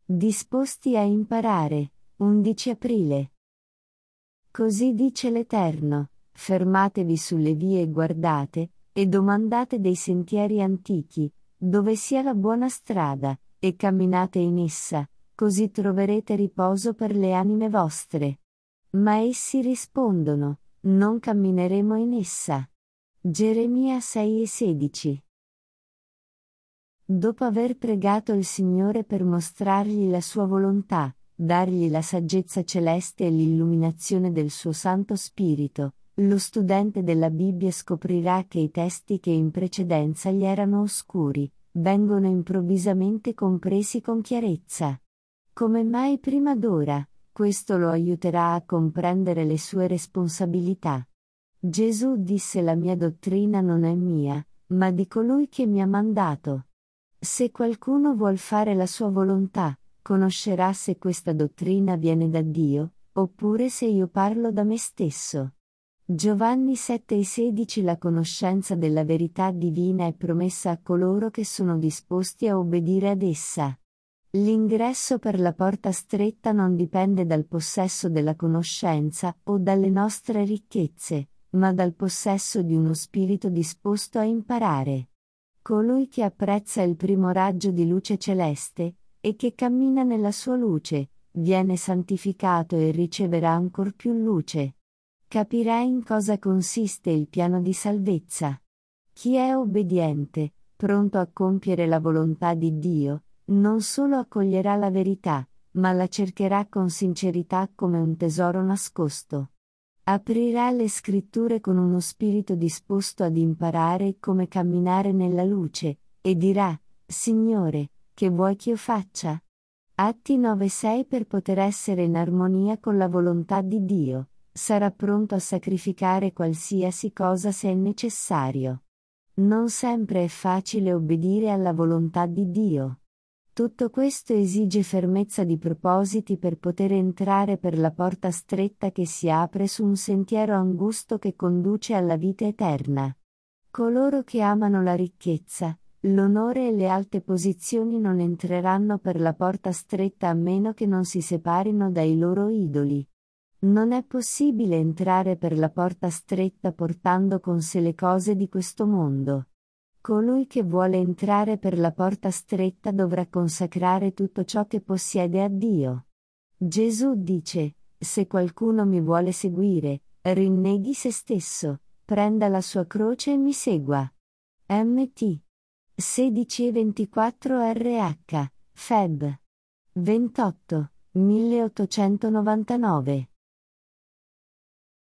Disposti a imparare. 11 aprile. Così dice l'Eterno: fermatevi sulle vie e guardate, e domandate dei sentieri antichi, dove sia la buona strada, e camminate in essa, così troverete riposo per le anime vostre. Ma essi rispondono: non cammineremo in essa. Geremia 6:16. Dopo aver pregato il Signore per mostrargli la sua volontà, dargli la saggezza celeste e l'illuminazione del suo Santo Spirito, lo studente della Bibbia scoprirà che i testi che in precedenza gli erano oscuri, vengono improvvisamente compresi con chiarezza. Come mai prima d'ora? Questo lo aiuterà a comprendere le sue responsabilità. Gesù disse: la mia dottrina non è mia, ma di colui che mi ha mandato. Se qualcuno vuol fare la sua volontà, conoscerà se questa dottrina viene da Dio, oppure se io parlo da me stesso. Giovanni 7:16. La conoscenza della verità divina è promessa a coloro che sono disposti a obbedire ad essa. L'ingresso per la porta stretta non dipende dal possesso della conoscenza o dalle nostre ricchezze, ma dal possesso di uno spirito disposto a imparare. Colui che apprezza il primo raggio di luce celeste, e che cammina nella sua luce, viene santificato e riceverà ancor più luce. Capirà in cosa consiste il piano di salvezza. Chi è obbediente, pronto a compiere la volontà di Dio, non solo accoglierà la verità, ma la cercherà con sincerità come un tesoro nascosto. Aprirà le scritture con uno spirito disposto ad imparare come camminare nella luce, e dirà: Signore, che vuoi che io faccia? Atti 9:6. Per poter essere in armonia con la volontà di Dio, sarà pronto a sacrificare qualsiasi cosa se è necessario. Non sempre è facile obbedire alla volontà di Dio. Tutto questo esige fermezza di propositi per poter entrare per la porta stretta che si apre su un sentiero angusto che conduce alla vita eterna. Coloro che amano la ricchezza, l'onore e le alte posizioni non entreranno per la porta stretta a meno che non si separino dai loro idoli. Non è possibile entrare per la porta stretta portando con sé le cose di questo mondo. Colui che vuole entrare per la porta stretta dovrà consacrare tutto ciò che possiede a Dio. Gesù dice: se qualcuno mi vuole seguire, rinneghi se stesso, prenda la sua croce e mi segua. Mt. 16:24 RH, Feb. 28, 1899.